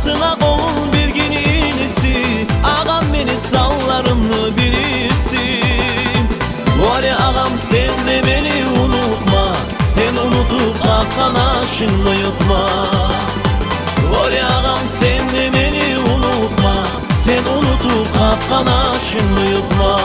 Sığına kolun bir gün inisi, ağam beni sallarını bilirsin. Var ya ağam sen de beni unutma, sen unutup kalkan aşını yutma. Var ya ağam sen de beni unutma, sen unutup kalkan aşını yutma.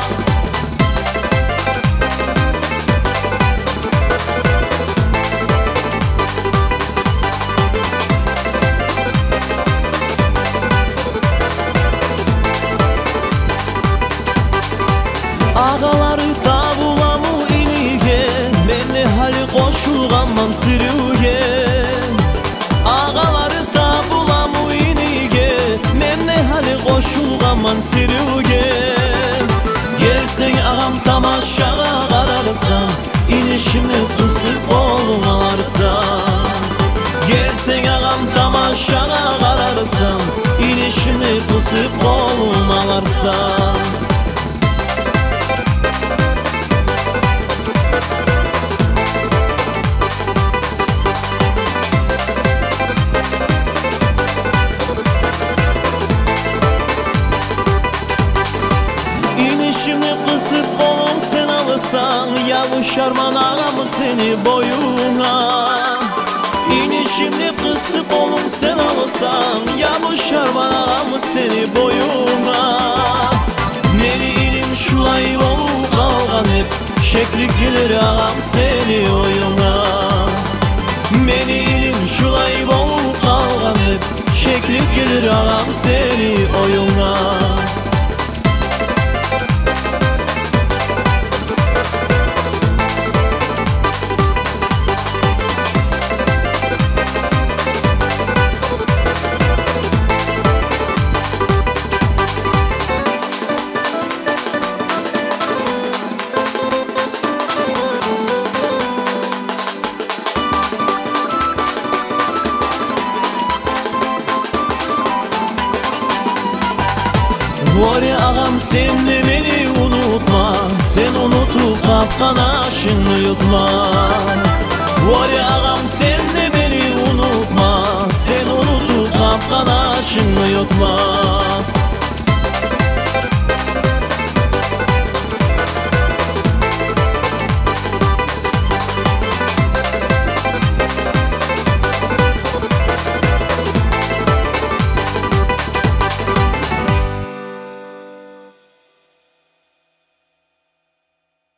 Ağaları da bulamı ilige, benle hali koşulganman sürüge. Ağaları da bulamı ilige, benle hali koşulganman sürüge. Gelsen ağam tamaşağa kararsan, inişimi kısıp koluma alırsan. Gelsen ağam tamaşağa kararsan, inişimi kısıp koluma alırsan. İnişimi kısıp kolum sen alırsan, yavuşarman ağamı seni boyuna. İnişimi kısıp kolum sen alırsan, yavuşarman ağamı seni boyuna. Nerinim şulay olup kalgan hep, şekli gelir ağam seni oyuna. Meninim şulay olup kalgan hep, şekli gelir ağam seni oyuna. Var ya ağam sen de beni unutma, sen unutup kapkan aşını yutma. Var ya ağam sen de beni unutma, sen unutup kapkan aşını yutma.